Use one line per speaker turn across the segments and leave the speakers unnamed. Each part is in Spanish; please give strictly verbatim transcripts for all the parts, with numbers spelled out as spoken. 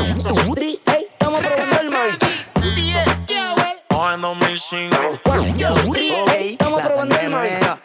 Tri, ey, estamos probando el mic.
O en dos mil cinco.
Tri, ey, estamos probando el mic.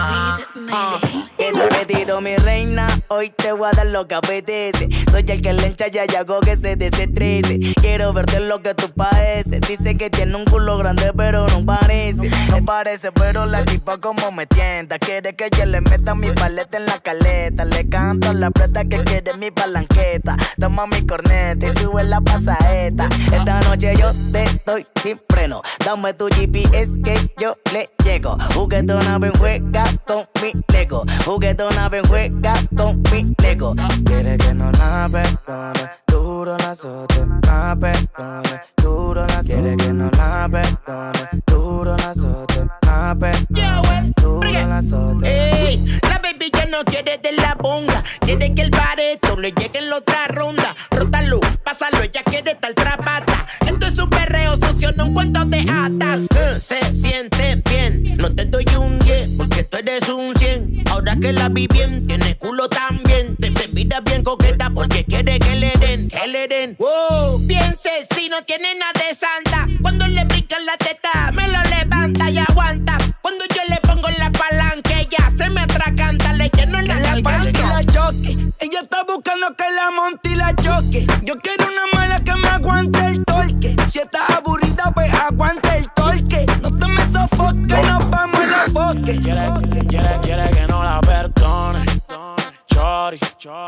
Que te tiro mi reina, hoy te voy a dar lo que apetece. Soy el que le enchaya y hago que se desestrese. Quiero verte lo que tú padeces. Dice que tiene un culo grande pero no parece. No parece pero la tipa como me tienta. Quiere que yo le meta mi paleta en la caleta. Le canto la preta que quiere mi palanqueta. Toma mi corneta y sube la pasaeta. Esta noche yo te doy sin freno. Dame tu G P S que yo le llego. Juguetona ven juega con mi Lego. Juguetona ven juega con mi Lego. Quiere que no la perdone, duro la azote, la perdone, duro la azote. Quiere que no la perdone, duro la azote, la perdone, duro la azote.
Ey, la baby ya no quiere de la bonga. Quiere que el bareto le llegue en la otra ronda. Rótalo, pásalo, ella quiere tal trapata. Esto es un perreo socio, no un cuento de hadas. Uh, se siente bien, no te doy un diez porque tú eres un cien. Ahora que la vi bien, tiene culo también. Te, te mira bien coqueta porque quiere que le den, que le den. Wow, piense si no tiene nada de santa. Cuando le brincan la teta, me lo levanta y aguanta. Cuando yo le pongo la palanca, ella se me atracanta. Le lleno la
la
nalga.
y la choque. Ella está buscando que la monte y la choque. Yo quiero una mala que me aguante el torque. Si estás aburrida, pues aguante el torque. No te me sofoques, nos vamos a la foque.
Quiere, quiere, quiere que no la perdone. Chori,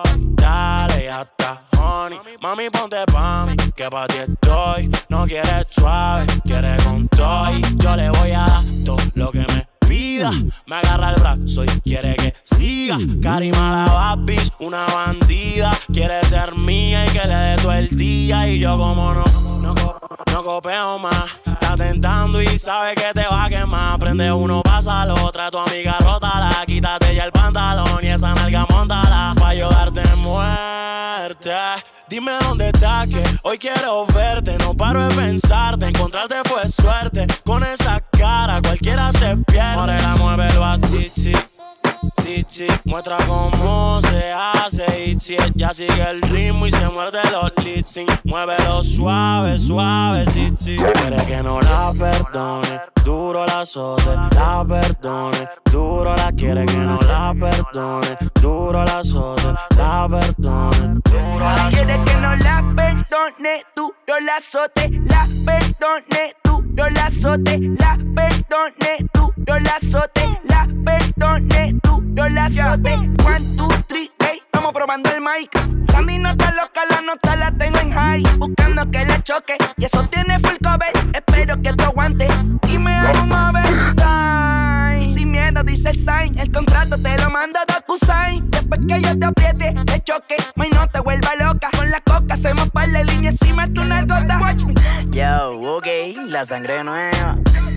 dale ya está, honey. Mami, ponte pa' mí, que pa' ti estoy. No quiere suave, quiere con todo. Yo le voy a dar todo lo que me pida. Me agarra el brazo y quiere que siga. Karima la bad bitch, una bandida. Quiere ser mía y que le dé todo el día. Y yo como no, no, no copeo más. Está tentando y sabe que te va a quemar. Prende uno, pasa al otro. Tu amiga rótala, quítate ya el pantalón y esa nalga móntala. Pa' yo darte muerte. Dime dónde estás que hoy quiero verte. No paro de pensarte, encontrarte fue suerte. Con esa cara cualquiera se pierde. Morena, muévelo así, sí. Sí, sí, muestra cómo se hace y si ella sigue el ritmo y se muerde los lips, muévelo suave, suave, sí, sí. Quiere que no la perdone, duro la azote, la perdone, duro la quiere que no la perdone, duro la azote, la perdone, duro la
quiere que no la perdone, duro la azote, la perdone, duro la azote, la perdone, duro la azote, la perdone, duro la azote. One, two, three, hey, estamos probando el mic. Sandy no está loca, la nota la tengo en high. Buscando que la choque, y eso tiene full cover. Espero que tú aguante y me haga un overtime. Sin miedo, dice el sign. El contrato te lo mando DocuSign. Después que yo te apriete, te choque, may no te vuelva loca. Con la coca hacemos par de líneas encima de tu nalgota. Watch me. Yo, ok, la sangre nueva.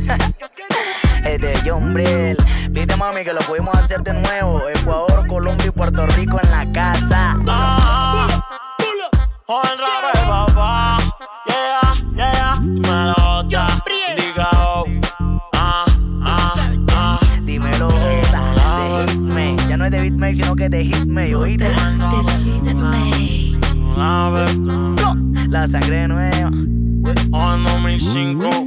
Este es John Brill. Viste, mami, que lo pudimos hacer de nuevo. Ecuador, Colombia y Puerto Rico en la casa.
Ah, on el rapper, papá. Yeah, yeah, me lo da. Diga, oh. Ah, ah, ah.
Dímelo, de Hitme. Ya no es de Hitme, sino que es de Hitme, ¿oíste?
De Hitme.
La verdad.
La sangre nueva.
On dos mil cinco.